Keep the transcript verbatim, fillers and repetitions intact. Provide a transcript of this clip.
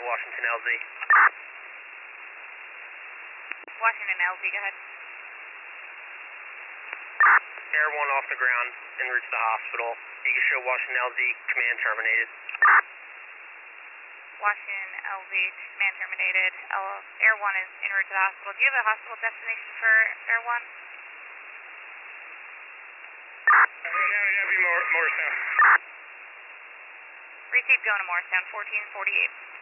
Washington L Z. Washington L Z, go ahead. Air one off the ground, en route to the hospital. You can show Washington L Z, command terminated. Washington L Z, command terminated. L Air one is en route to the hospital. Do you have a hospital destination for Air one? County Deputy Morristown. Receive, going to Morristown, fourteen forty-eight.